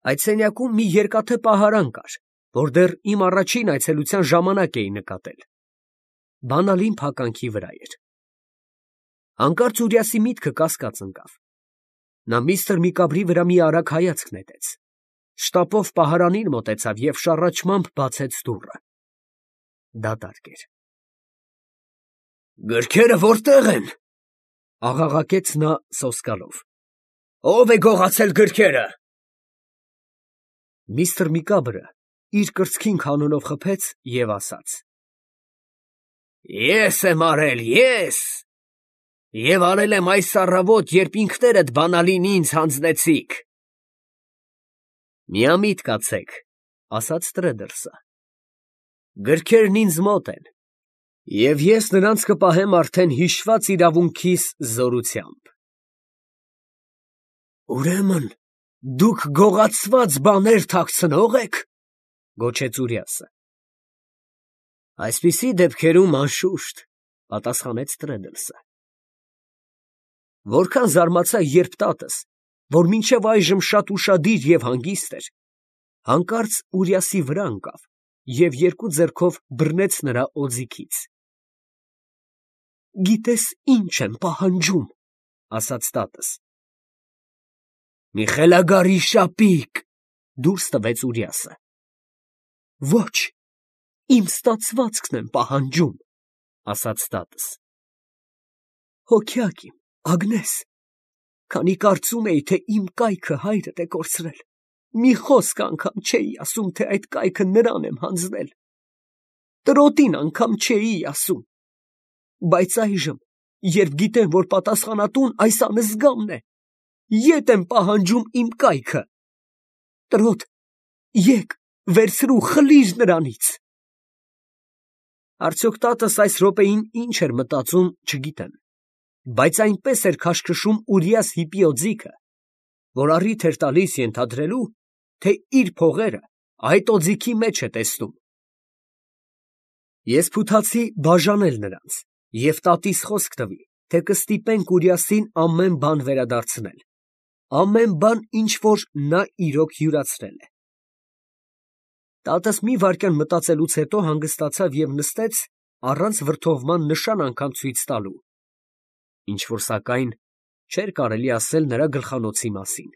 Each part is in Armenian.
Այդ սենյակում մի երկաթե պահարան կար, որ դեռ իմ առաջին այցելության ժամանակ էի նկատել։ Բանալին փականքի վրա էր։ Հանկարծ Ուրիասի միտքը կասկած ընկավ։ Նա միստր Միկաբրի վրա մի արագ հայացք նետեց, շտապով պահարանին մոտեցավ և շառաչմամբ բացեց դուռը։ Դատարկ էր։ «Գրքերը որտե՞ղ են», աղաղակեց նա սոսկալով։ «Ո՞վ է գողացել գրքերը»։ Միստր Միկաբրը իր կրծքին քանոնով խփեց և ասաց. «Ես եմ արել, ես, և արել եմ այս առավոտ, երբ ինքներդ բանալին ինձ հանձնեցիք»։ «Միամիտ կացեք», ասաց Տրեդլսը, «գրքերն ինձ մոտ են, և ես նրանց կպահեմ արդեն հիշված իրավունքիս զորությամբ»։ «Ուրեմն դուք գողացված բաներ թաքցնո՞ղ եք», գոչեց Ուրիասը։ «Այսպիսի դեպքերում, անշուշտ», պատասխանեց Տրեդլսը։ Որքան զարմացա, երբ տատս, որ մինչև այժմ շատ ուշադիր և հանգիստ էր, հանկարծ Ուրիասի վրա ընկավ և երկու ձեռքով բռնեց նրա օձիքից։ «Գիտես ինչ եմ պահանջում», ասաց տատս։ «Մի խելագարի շապիկ», դուրս տվեց Ուրիասը։ «Ոչ, իմ ստացվածքն եմ պահանջում», ասաց տատս։ «Հոգյակ իմ, Ագնես, քանի կարծում էի, թե իմ կայքը հայրդ է կորցրել, մի խոսք անգամ չէի ասում, թե այդ կայքը նրան եմ հանձնել, տրոտին անգամ չէի ասում, բայց այժմ, երբ գիտեմ, որ պատասխանատուն այս անզգամն է, ետ եմ պահանջում իմ կայքը, տրոտ, եկ, վերցրու, խլիր նրանից»։ Արդյոք տատս այս րոպեին ինչ էր մտածում, չգիտեմ, բայց այնպես էր քաշքշում Ուրիաս հիպի օձիքը, որ առիթ էր տալիս ենթադրելու, թե իր փողերը այդ օձիքի մեջ է տեսնում։ Ես փութացի բաժանել նրանց և տատիս խոսք տվի, թե կստիպենք Ուրիասին ամեն բան վերադարձնել, ամեն բան, ինչ որ նա իրոք յուրացրել է։ Տատս մի վայրկյան մտածելուց հետո հանգստացավ և նստեց առանց վրդովման նշան անգամ ցույց տալու, ինչ որ սակայն չէր կարելի ասել նրա գլխանոցի մասին։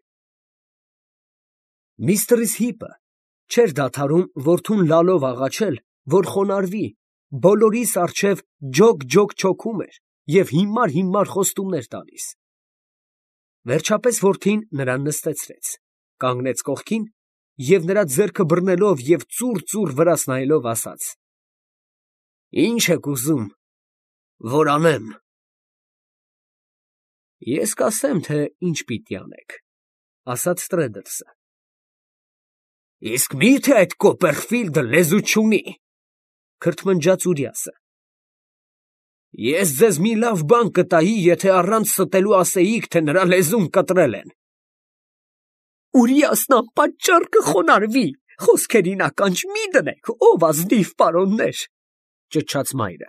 Միստր Հիպը չէր դադարում որդուն լալով աղաչել, որ խոնարհվի, բոլորիս առջև ջոկ չոքում էր և հիմար խոստումներ տալիս։ Վերջապես որդին նրան նստեցրեց, կանգնեց կողքին և նրա ձեռքը բռնելով և ծուռ վրաս նայելով ասաց. «Ի՞նչ եք ուզում, որ անեմ»։ «Ես կասեմ, թե ինչ պիտի անեք», ասաց Տրեդլսը։ «Իսկ մի՞թե այդ Կոպերֆիլդը լեզու չունի», քրթմնջաց Ուրիասը։ «Ես ձեզ մի լավ բան կտայի, եթե առանց ստելու ասեիք, թե նրա լեզուն կտրել են»։ «Ուրիասն անպատճառ կխոնարհվի, խոսքերին ականջ մի դնեք, ով ազնիվ պարոններ», ճչաց մայրը։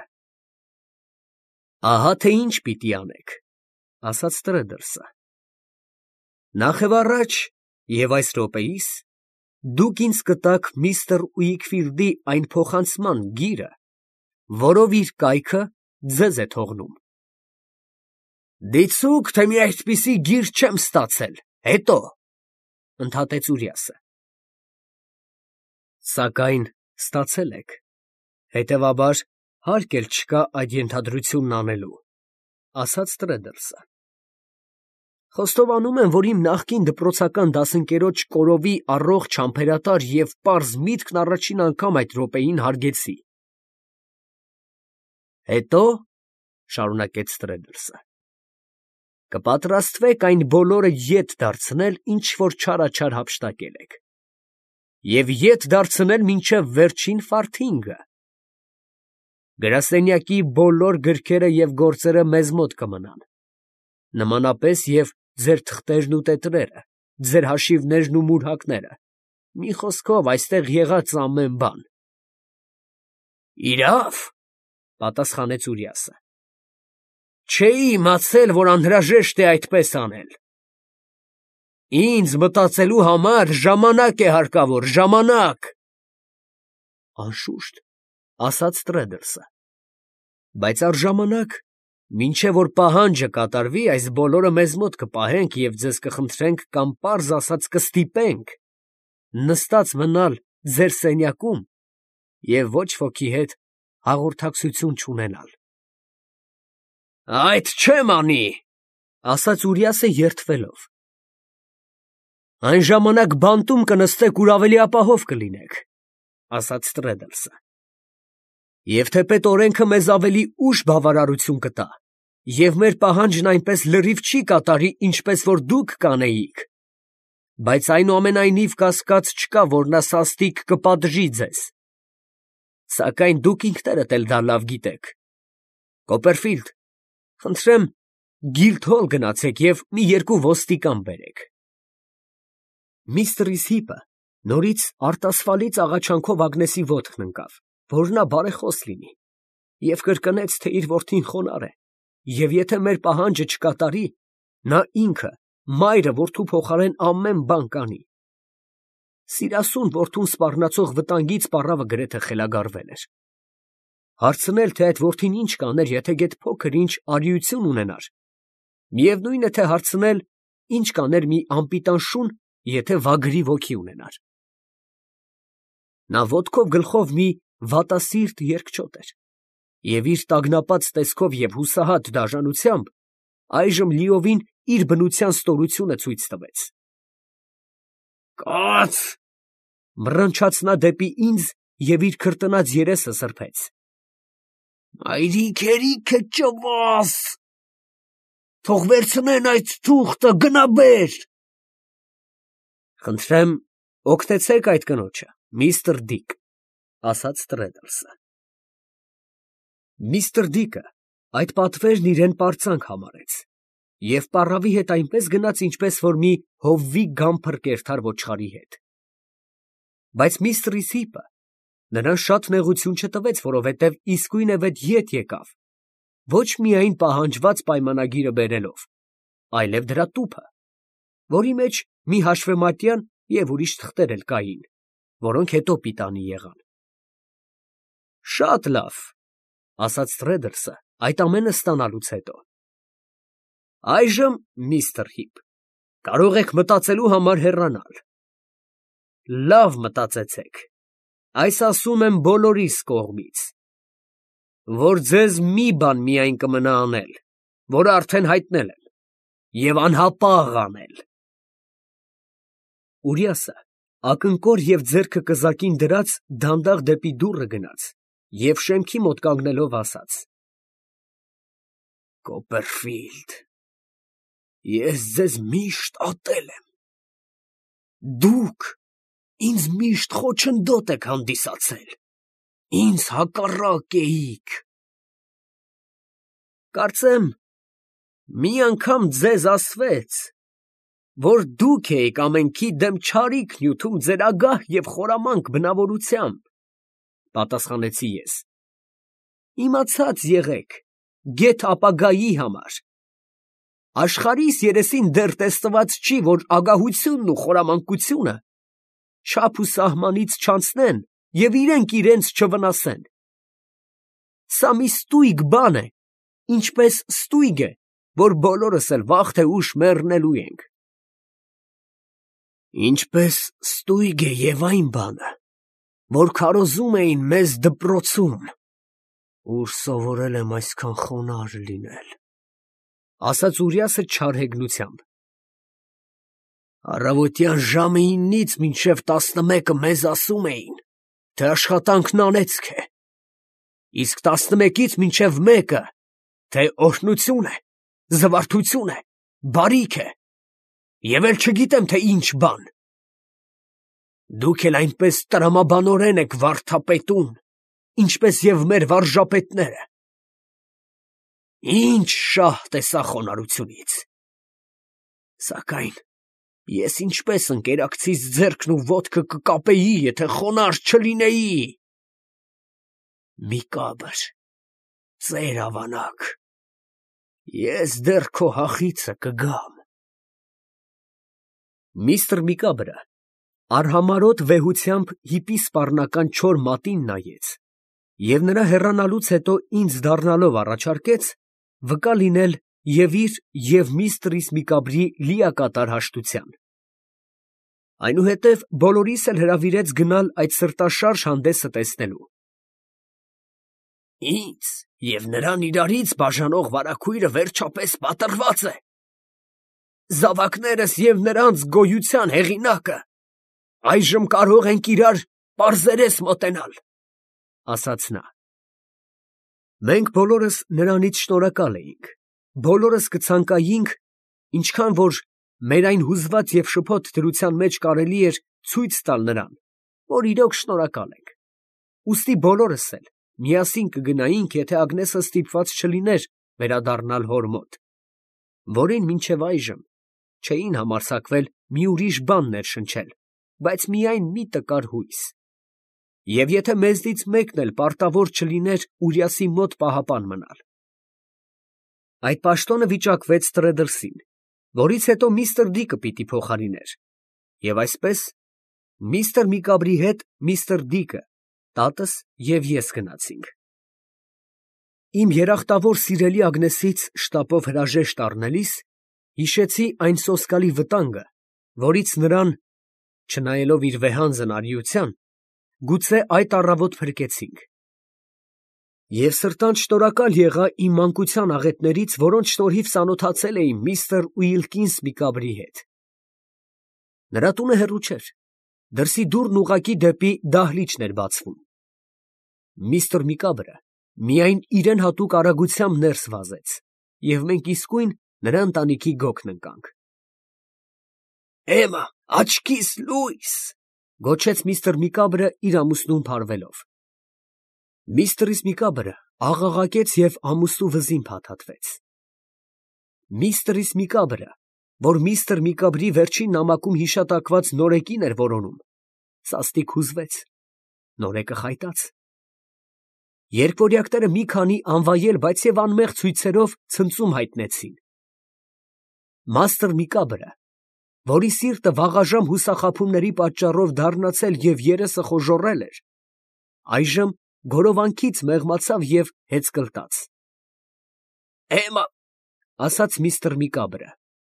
«Ահա թե ինչ պիտի անեք», ասաց Տրեդլսը։ «Նախևառաջ և այս րոպեիս դուք ինձ կտաք միստր Ուիքֆիլդի այն փոխանցման գիրը, որով իր կայքը ձեզ է թողնում»։ «Դիցուք, թե մի այդպիսի գիր չեմ ստացել, հետո», ընդհատեց Ուրիասը։ «Սակայն ստացել եք, հետևաբար հարկ էլ չկա այդ ենթադրությունն անելու», ասաց Տրեդլսը։ «Խոստովանում եմ, որ իմ նախկին դպրոցական դասընկերոջ կորովի առողջ համբերատար և պարզ միտքն առաջին անգամ այդ րոպեին հարգեցի»։ «Հետո», շարունակեց Տրեդլսը, «կպատրաստվեք այն բոլորը ետ դարձնել, ինչ որ չարաչար հափշտակել եք, և ետ դարձնել մինչև վերջին ֆարթինգը։ Գրասենյակի բոլոր գրքերը և գործերը մեզ մոտ կմնան, նմանապես և ձեր թղթերն ու տետրերը, ձեր հաշիվներն ու մուրհակները, մի խոսքով, այստեղ եղած ամեն բան»։ «Իրավ», պատասխանեց Ուրիասը։ «Չէի իմացել, որ անհրաժեշտ է այդպես անել»։ Ինձ մտածելու համար ժամանակ է հարկավոր, ժամանակ։ Անշուշտ, ասաց Տրեդլսը։ Բայց առժամանակ, մինչև որ պահանջը կատարվի, այս բոլորը մեզ մոտ կպահենք և ձեզ կխնդրենք կամ պարզ ասած կստիպենք նստած մնալ ձեր սենյակում և ոչ ոքի հետ հաղորդակցություն չունենալ։ Այդ չեմ անի, ասաց Ուրիասը երդվելով։ Այն ժամանակ բանտում կնստեք, ուր ավելի ապահով կլինեք, ասաց Տրեդլսը։ Եվ թեպետ օրենքը մեզ ավելի ուշ բավարարություն կտա, և մեր պահանջն այնպես լրիվ չի կատարի, ինչպես որ դուք կանեիք, բայց այնուամենայնիվ կասկած չկա, որ նա սաստիկ կպատժի ձեզ։ Սակայն դուք ինքներդ էլ դա լավ գիտեք։ Կոպերֆիլդ, խնդրեմ, Գիլդհոլ գնացեք և մի երկու ոստիկան բերեք։ Միստր Հիպը նորից արտասվալից աղաչանքով Ագնեսի ոտքն ընկավ, որ նա բարեխոս լինի, և կրկնեց, թե իր որդին խոնարհ է, և եթե մեր պահանջը չկատարի, նա ինքը, մայրը որդու փոխարեն ամեն բան կանի։ Սիրասուն որդուն սպառնացող վտանգից պառավը գրեթե խելագարվել էր։ Հարցնել, թե այդ որդին ինչ կաներ, եթե գեթ փոքր ինչ արիություն ունենար, միևնույն է, թե հարցնել, ինչ կաներ մի անպիտան շուն, եթե վագրի ոգի ունենար։ Նա ոտքով գլխով մի վատասիրտ երկչոտ էր, և իր տագնապած տեսքով և հուսահատ դաժանությամբ այժմ լիովին իր բնության ստորությունը ցույց տվեց։ Կաց, մռնչաց նա դեպի ինձ և իր քրտնած երեսը սրբեց։ Մայրիկ ճվաս, թող վերցնեն այդ թուղթը, գնա բեր։ Խնդրեմ, օգնեցեք այդ կնոջը, միստր Դիկ, ասաց Տրեդլսը։ Միստր Դիկը այդ պատվերն իրեն պարծանք համարեց և պառավի հետ այնպես գնաց, ինչպես որ մի հովվի գամփր կերթար ոչխարի հետ։ Բայց միստր Հիպը նրան շատ նեղություն չտվեց, որովհետև իսկույնևեթ ետ եկավ, ոչ միայն պահանջված պայմանագիրը բերելով, այլև դրա տուփը, որի մեջ մի հաշվեմատյան և ուրիշ թղթեր էլ կային, որոնք հետո պիտանի եղան։ Շատ լավ, ասաց Տրեդլսը այդ ամենը ստանալուց հետո։ Այժմ, միստր Հիպ, կարող եք մտածելու համար հեռանալ։ Լավ մտածեցեք, այս ասում եմ բոլորիս կողմից, որ ձեզ մի բան միայն կմնա անել, որը արդեն հայտնել եմ, և անհապաղ անել։ Ուրիասը ակնկոր և ձեռքը կզակին դրած դանդաղ դեպի դուռը գնաց և շեմքի մոտ կանգնելով ասաց. Կոպերֆիլդ, ես ձեզ միշտ ատել եմ, դուք ինձ միշտ խոչընդոտ եք հանդիսացել, ինձ հակառակ էիք։ Կարծեմ, մի անգամ ձեզ ասվեց, որ դուք էիք ամենքի դեմ չարիք նյութում ձեր ագահ և խորամանկ բնավորությամբ, պատասխանեցի ես։ Իմացած եղեք, գեթ ապագայի համար։ Աշխարհիս երեսին դեռ տեսնված չի, որ ագահությունն ու խորամանկությունը չափ ու սահմանից չանցնեն և իրենք իրենց չվնասեն։ Սա մի ստույգ բան է, ինչպես ստույգ է, որ բոլորս էլ վաղ թե ուշ մեռնելու ենք։ Ինչպես ստույգ է և այն բանը, որ քարոզում էին մեզ դպրոցում, ուր սովորել եմ այսքան խոնարհ լինել, ասաց Ուրիասը չար հեգնությամբ։ Առավոտյան ժամը 9-ից մինչև 11-ը մեզ ասում էին, թե աշխատանքն անեծք է, իսկ 11-ից մինչև 1-ը, թե օրհնություն է, զվարթություն է, բարիք է, և էլ չգիտեմ, թե ինչ բան։ Դուք էլ այնպես տրամաբանորեն եք վարդապետում, ինչպես և մեր վարժապետները։ Ինչ շահ տեսա խոնարհությունից։ Սակայն ես ինչպես ընկերակցիս ձեռքն ու ոտքը կկապեի, եթե խոնարհ չլինեի։ Մի կաբր, ծեր ավանակ, ես դեռ քո հախիցը կգամ։ Միստր Միկաբրը արհամարոտ վեհությամբ հիպի սպառնական չոր մատին նայեց և նրա հեռանալուց հետո ինձ դառնալով առաջարկեց վկա լինել և իր և միստր Միկաբրի լիակատար հաշտության։ Այնուհետև բոլորիս էլ հրավիրեց գնալ այդ սրտաշարժ հանդեսը տեսնելու։ Ինձ և նրան իրարից բաժանող վարագույրը վերջապես պատռված է։ Զավակներս և նրանց գոյության հեղինակը այժմ կարող ենք իրար պարզերես մոտենալ, ֊ ասաց նա։ Մենք բոլորս նրանից շնորհակալ էինք, բոլորս կցանկայինք, ինչքան որ մեր այն հուզված և շփոթ դրության մեջ կարելի էր ցույց տալ նրան, որ իրոք շնորհակալ ենք, ուստի բոլորս էլ միասին կգնայինք, եթե Ագնեսը ստիպված չլիներ վերադառնալ հոր մոտ, որին մինչև այժմ չէին համարձակվել մի ուրիշ բան ներշնչել, բայց միայն մի տկար հույս, և եթե մեզնից մեկն էլ պարտավոր չլիներ Ուրիասի մոտ պահապան մնալ։ Այդ պաշտոնը վիճակվեց Տրեդլսին, որից հետո միստր Դիկը պիտի փոխարիներ, և այսպես միստր Միկաբրի հետ միստր Դիկը, տատս և ես գնացինք։ Իմ երախտավոր սիրելի Ագնեսից շտապով հրաժեշտ առնելիս հիշեցի այն սոսկալի վտանգը, որից նրան, չնայելով իր վեհանձն արիության, գուցե այդ առավոտ փրկեցինք։ Եվ սրտանց շնորհակալ եղա իմ մանկության աղետներից, որոնց շնորհիվ ծանոթացել էի միստր Ուիլկինս Միկաբրի հետ։ Նրա տունը հեռու չէր, դրսի դուռն ուղղակի դեպի դահլիճն էր բացվում։ Միստր Միկաբրը միայն իրեն հատուկ արագությամբ ներս վազեց, և մենք իսկույն նրա ընտանիքի գոգն ընկանք։ Էմմա, աչքիս լույս, ֊ գոչեց միստր Միկաբրը իր ամուսնուն փարվելով։ Միստր Միկաբրը աղաղակեց և ամուսնու վզին փաթաթվեց։ Միստր Միկաբրը, որ միստր Միկաբրի վերջին նամակում հիշատակված նորեկին էր որոնում, սաստիկ հուզվեց, նորեկը խայտաց։ Երկվորյակները մի քանի անվայել, բայց և անմեղ ցույցերով ցնծում հայտնեցին։ Մաստր Միկաբրը, որի սիրտը վաղաժամ հուսախաբումների պատճառով դառնացել և երեսը խոժոռել էր, այժմ գորովանքից մեղմացավ և հեծկլտաց։ Էմմա, ֊ ասաց միստր Միկաբրը,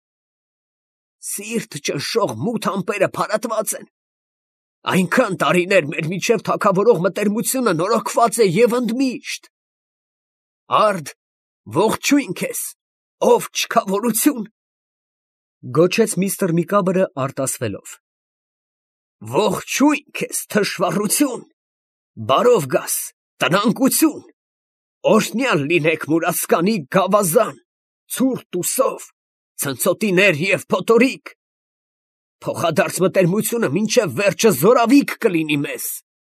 ֊ սիրտ ճնշող մութ ամպերը փարատված են, այնքան տարիներ մեր միջև թագավորող մտերմությունը նորոգված է և ընդմիշտ։ Արդ, ողջույն քեզ, ով չքավորություն, ֊ գոչեց միստր Միկաբրը արտասվելով։ Ողջույն քեզ, թշվառություն, բարով գաս, տնանկություն, օրհնյալ լինեք մուրացկանի գավազան, ցուրտ ու սով, ցնցոտիներ և փոթորիկ, փոխադարձ մտերմությունը մինչև վերջը զորավիք կլինի մեզ։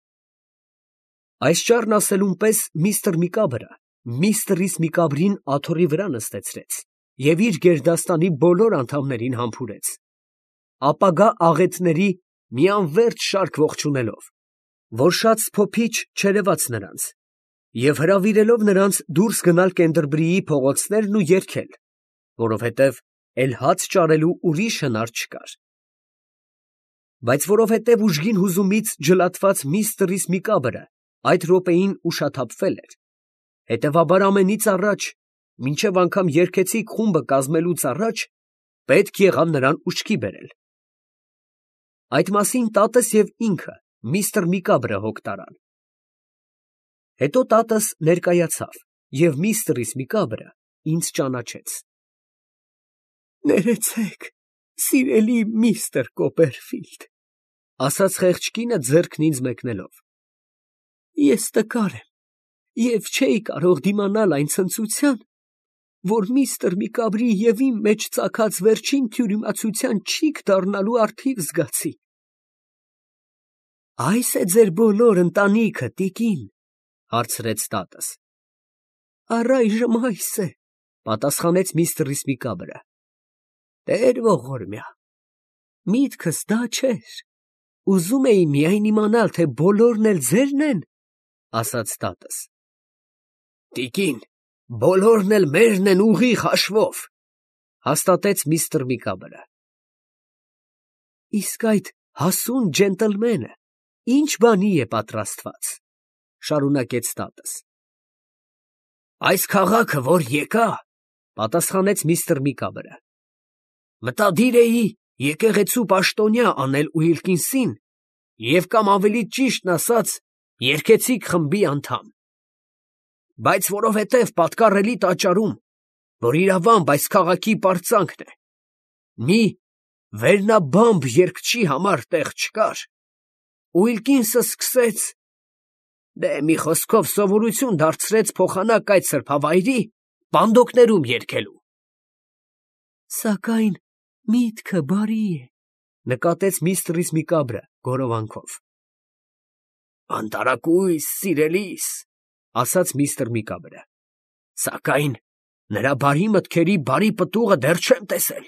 Այս ճառն ասելուն պես միստր Միկաբրը միստր Միկաբրին աթոռի վրա նստեցրեց և իր գերդաստանի բոլոր անդամներին համբուրեց, ապագա աղետների մի անվերջ շարք ողջունելով, որ շատ սփոփիչ չերևաց նրանց, և հրավիրելով նրանց դուրս գնալ Կենդերբրիի փողոցներն ու երգել, որովհետև էլ հաց ճարելու ուրիշ հնար չկար։ Բայց որովհետև ուժգին հուզումից ջլատված միստր Միկաբրը այդ րոպեին ուշաթափվել էր, հետևաբար ամենից առաջ, մինչև անգամ երգեցիկ խումբը կազմելուց առաջ, պետք եղավ նրան ուշքի բերել։ Այդ մասին տատս և ինքը միստր Միկաբրը հոգ տարան։ Հետո տատս ներկայացավ, և միստր Միկաբրը ինձ ճանաչեց։ Ներեցեք, սիրելի միստր Կոպերֆիլդ, ֊ ասաց խեղճ կինը ձեռքն ինձ մեկնելով։ Ես տկար եմ և չէի կարող դիմանալ այն ցնծության, որ միստր Միկաբրի և իմ մեջ ծագած վերջին թյուրիմացության ճիգ դառնալու առթիվ զգացի։ Ա՞յս է ձեր բոլոր ընտանիքը, տիկին, ֊ հարցրեց տատս։ Առայժմ այս է, ֊ պատասխանեց միստր Միկաբրը։ Տեր ողորմյա, միտքս դա չէր, ուզում էի միայն իմանալ, թե բոլորն էլ ձե՞րն են, ֊ ասաց տատս։ Տիկին, բոլորն էլ մերն են ուղիղ հաշվով, ֊ հաստատեց միստր Միկաբրը։ Իսկ այդ հասուն ջենտլմենը ինչ բանի է պատրաստված, շարունակեց տատս։ Այս քաղաքը, որ եկա, պատասխանեց միստր Միկաբրը, մտադիր էի եկեղեցու պաշտոնյա անել Ուիլկինսին և կամ ավելի ճիշտն ասած, երգեցիկ խմբի անդամ։ Բայց որովհետև պատկառելի տաճարում, որ իրավամբ այս քաղաքի պարծանքն է, մի վերնաբամբ երգչի համար տեղ չկար, Ուիլկինսը սկսեց, մի խոսքով սովորություն դարձրեց փոխանակ այդ սրբավայրի պանդոկներում երգելու։ Սակայն միտքը բարի է, նկատեց միստր Միկաբրը գորովանքով։ Անտարակույս, սիրելիս, ասաց միստր Միկաբրը, սակայն նրա բարի մտքերի բարի պտուղը դեռ չեմ տեսել։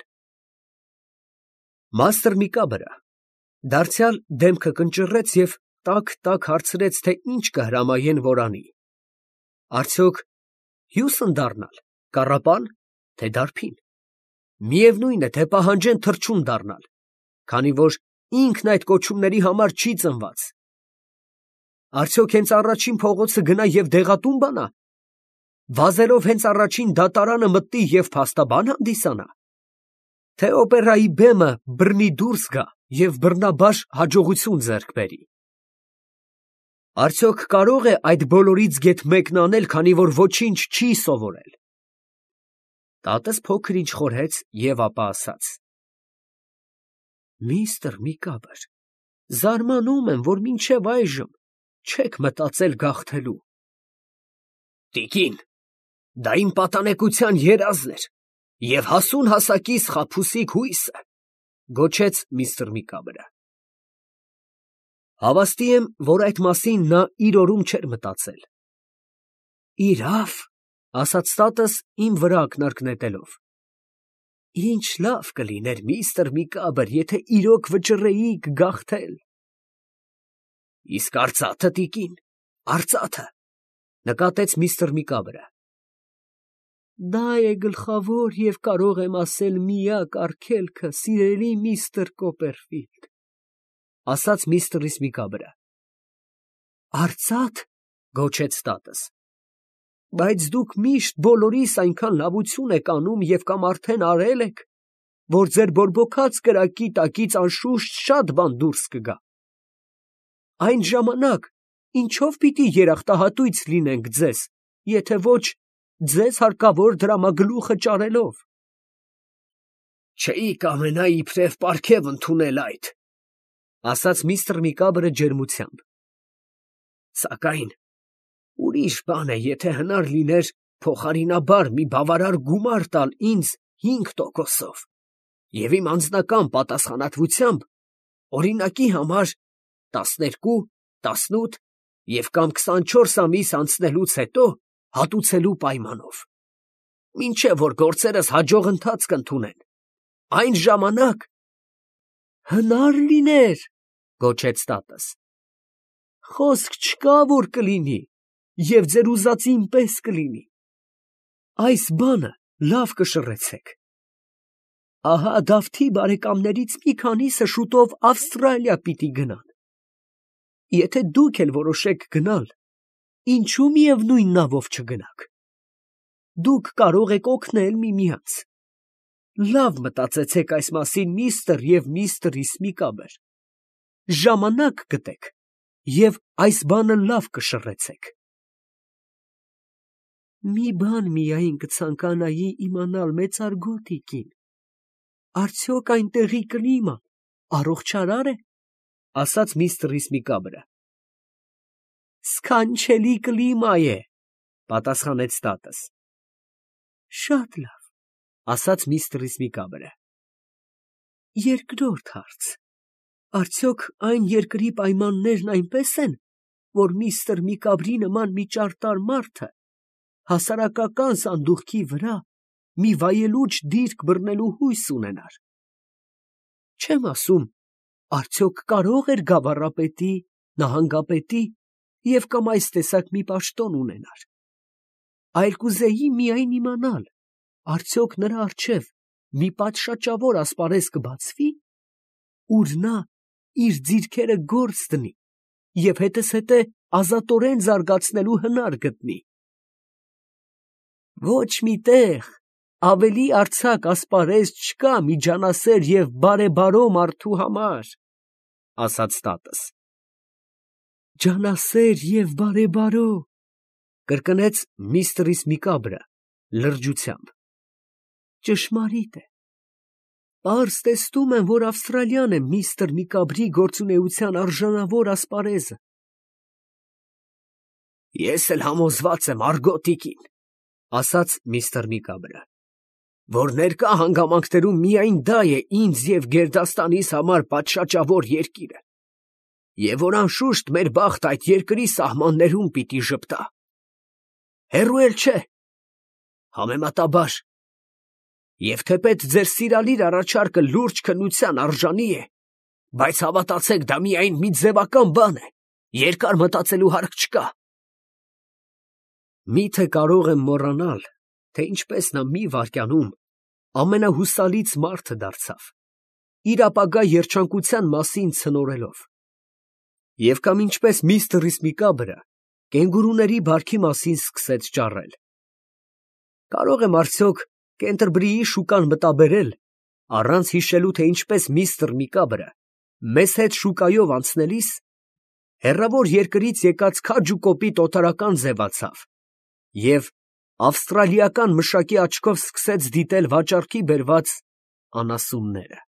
Մաստր Միկաբրը դարձյալ դեմքը կնճռեց և տաք հարցրեց, թե ինչ կհրամայեն, որ անի։ Արդյոք հյուսն դառնալ, կառապան, թե դարբին։ Միևնույն է, թե պահանջեն թռչուն դառնալ, քանի որ ինքն այդ կոչումների համար չի ծնված։ Արդյոք հենց առաջին փողոցը գնա և դեղատուն բանա, վազելով հենց առաջին դատարանը մտնի և փաստաբան հանդիսանա, թե օպերայի բեմը բռնի դուրս գա և բռնաբար հաջողություն ձեռք բերի։ Արդյոք կարող է այդ բոլորից գեթ մեկն անել, քանի որ ոչինչ չի սովորել։ Տատս փոքր ինչ խորհեց և ապա ասաց. Միստր Միկաբր, զարմանում եմ, որ մինչև այժմ չեք մտածել գաղթելու։ Տիկին, դա իմ պատանեկության երազն էր և հասուն հասակիս խաբուսիկ հույսը, գոչեց միստր Միկաբրը։ Հավաստի եմ, որ այդ մասին նա իր օրում չէր մտածել։ Իրավ, ասաց տատս իմ վրա ակնարկ նետելով։ Ինչ լավ կլիներ, միստր Միկաբր, եթե իրոք վճռեիք գաղթել։ Իսկ արծա՞թը, տիկին, արծա՞թը, նկատեց միստր Միկաբրը։ Դա է գլխավոր և կարող եմ ասել միակ արգելքը, սիրելի միստր Կոպերֆիլդ, ասաց միստր Միկաբրը։ Արծա՞թ, գոչեց տատս։ Բայց դուք միշտ բոլորիս այնքան լավություն եք անում և կամ արդեն արել եք, որ ձեր բորբոքած կրակի տակից անշուշտ շատ բան դուրս կգա։ Այն ժամանակ ինչո՞վ պիտի երախտահատույց լինենք ձեզ, եթե ոչ ձեզ հարկավոր դրամագլուխը ճարելով։ Չէի կամենա իբրև պարգև ընդունել այդ, ասաց միստր Միկաբրը ջերմությամբ։ Սակայն ուրիշ բան է, եթե հնար լիներ փոխարինաբար մի բավարար գումար տալ ինձ 5%-ով և իմ անձնական պատասխանատվությամբ օրինակի համար 12, 18 և կամ 24 ամիս անցնելուց հետո հատուցելու պայմանով, մինչև որ գործերս հաջող ընթացք ընդունեն, այն ժամանակ… Հնար լիներ, գոչեց տատս։ Խոսք չկա, որ կլինի, և ձեր ուզածին պես կլինի։ Այս բանը լավ կշռեցեք։ Ահա Դավթի բարեկամներից մի քանիսը շուտով Ավստրալիա պիտի գնան։ Եթե դուք էլ որոշեք գնալ, ինչու միևնույն նավով չգնաք։ Դուք կարող եք օգնել միմյանց։ Լավ մտածեցեք այս մասին, միստր և միստր Միկաբր։ Ժամանակ գտեք և այս բանը լավ կշռեցեք։ Մի բան միայն կցանկանայի իմանալ, մեծարգո տիկին, արդյոք այնտեղի կլիման առողջարար է, ասաց միստր Միկաբրը։ Սքանչելի կլիմա է, պատասխանեց տատս։ Շատ լավ, ասաց միստր Միկաբրը։ Երկրորդ հարց. Արդյոք այն երկրի պայմաններն այնպես են, որ միստր Միկաբրի նման մի ճարտար մարդը հասարակական սանդուղքի վրա մի վայելուչ դիրք բռնելու հույս ունենար։ Չեմ ասում, արդյոք կարող էր գավառապետի, նահանգապետի և կամ այս տեսակ մի պաշտոն ունենար, այլ կուզեի միայն իմանալ, արդյոք նրա առջև մի պատշաճավոր ասպարեզ կբացվի, ուր նա իր ձիրքերը գործ դնի և հետզհետե ազատորեն զարգացնելու հնար գտնի։ Ոչ մի տեղ ավելի արձակ ասպարեզ չկա միջանասեր և բարեբարո մարդու համար, ասաց տատս։ Ջանասեր և բարեբարո, կրկնեց միստր Միկաբրը լրջությամբ։ Ճշմարիտ է։ Պարզ տեսնում եմ, որ Ավստրալիան է միստր Միկաբրի գործունեության արժանավոր ասպարեզը։ Ես էլ համոզված եմ, արգոտիկին, ասաց միստր Միկաբրը, որ ներկա հանգամանքներում միայն դա է ինձ և գերդաստանիս համար պատշաճավոր երկիրը, և որ անշուշտ մեր բախտ այդ երկրի սահմաններում պիտի ժպտա։ Հեռու էլ չէ, համեմատաբար, և թեպետ ձեր սիրալիր առաջարկը լուրջ քննության արժանի է, բայց հավատացեք, դա միայն մի ձևական բան է, երկար մտածելու հարկ չկա։ Միթե կարող եմ մոռանալ, թե ինչպես նա մի վայրկյանում ամենահուսալից մարդը դարձավ, իր ապագա երջանկության մասին ցնորելով, և կամ ինչպես միստր Միկաբրը կենգուրուների բարքի մասին սկսեց ճառել։ Կարող եմ արդյոք Կենտերբրիի շուկան մտաբերել, առանց հիշելու, թե ինչպես միստր Միկաբրը մեզ հետ շուկայով անցնելիս հեռավոր երկրից եկած քաջ ու կոպիտ օտարական ձևացավ և ավստրալիական մշակի աչքով սկսեց դիտել վաճառքի բերված անասունները։